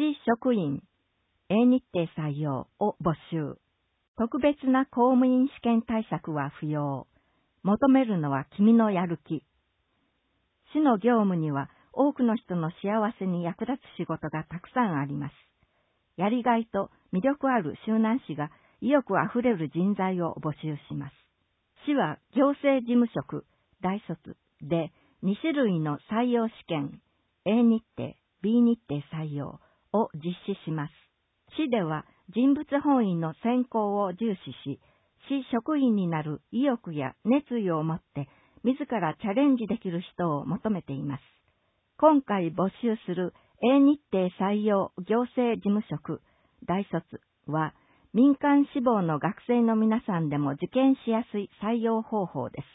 市職員 A 日程採用を募集。特別な公務員試験対策は不要。求めるのは君のやる気。市の業務には多くの人の幸せに役立つ仕事がたくさんあります。やりがいと魅力ある周南市が意欲あふれる人材を募集します。市は行政事務職、大卒で2種類の採用試験、A 日程、B 日程採用を実施します。市では人物本位の選考を重視し、市職員になる意欲や熱意を持って自らチャレンジできる人を求めています。今回募集する A 日程採用行政事務職大卒は民間志望の学生の皆さんでも受験しやすい採用方法です。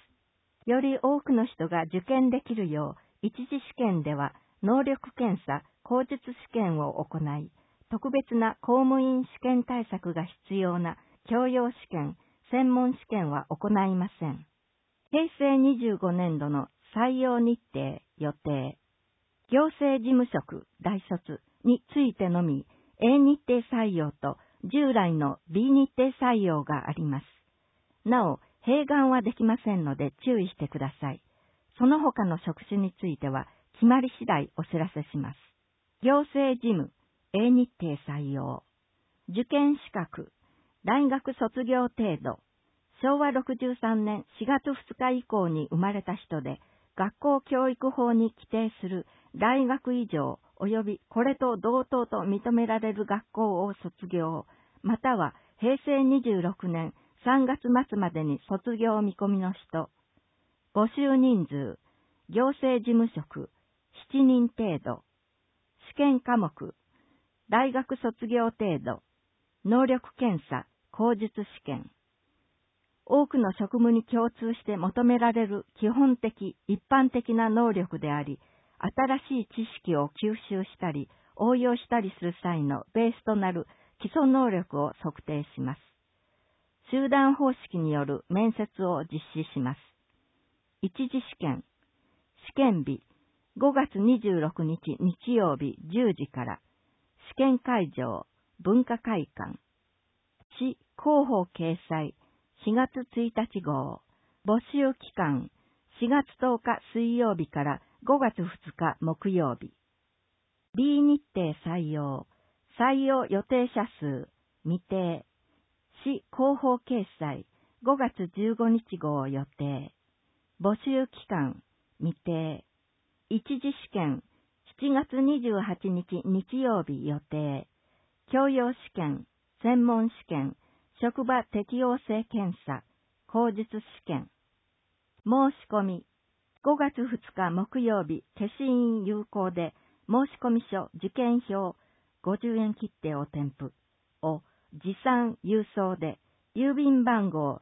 より多くの人が受験できるよう、一次試験では能力検査、口述試験を行い、特別な公務員試験対策が必要な教養試験、専門試験は行いません。平成25年度の採用日程予定。行政事務職大卒についてのみ A 日程採用と従来の B 日程採用があります。なお、併願はできませんので注意してください。その他の職種については決まり次第お知らせします。行政事務 A 日程採用。受験資格、大学卒業程度。昭和63年4月2日以降に生まれた人で、学校教育法に規定する大学以上及びこれと同等と認められる学校を卒業、または平成26年3月末までに卒業見込みの人。募集人数、行政事務職、7人程度。試験科目、大学卒業程度、能力検査、口述試験。多くの職務に共通して求められる基本的、一般的な能力であり、新しい知識を吸収したり、応用したりする際のベースとなる基礎能力を測定します。集団方式による面接を実施します。一次試験。試験日、5月26日日曜日10時から。試験会場、文化会館。市広報掲載。4月1日号。募集期間、4月10日水曜日から5月2日木曜日。B 日程採用。採用予定者数、未定。市広報掲載、5月15日号予定。募集期間、未定。一次試験、7月28日日曜日予定。教養試験、専門試験、職場適応性検査、口述試験。申し込み。5月2日木曜日、消印有効で、申込書、受験票、50円切手を添付を持参郵送で、郵便番号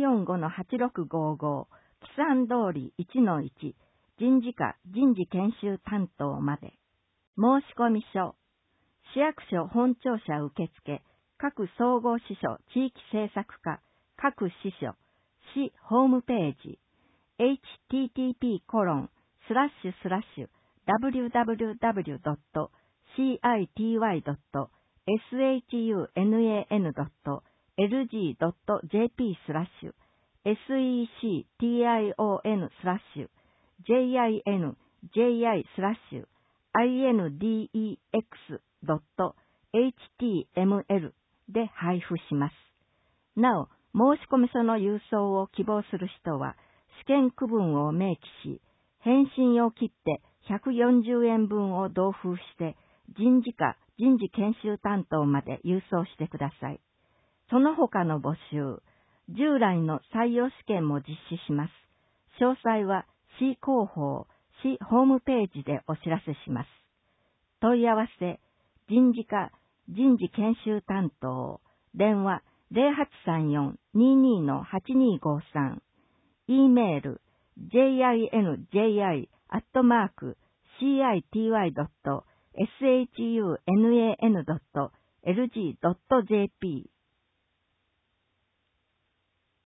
745-8655、記算通り 1-1、人事課人事研修担当まで。申込書。市役所本庁舎受付、各総合支所地域政策課、各支所、市ホームページ、http://www.cityun.rgi-index.html で配布します。なお、申込書の郵送を希望する人は、試験区分を明記し、返信を切って140円分を同封して、人事課人事研修担当まで郵送してください。その他の募集、従来の採用試験も実施します。詳細は市広報、市ホームページでお知らせします。問い合わせ、人事課人事研修担当、電話 0834-22-8253、E メール jinji@city.shunan.lg.jp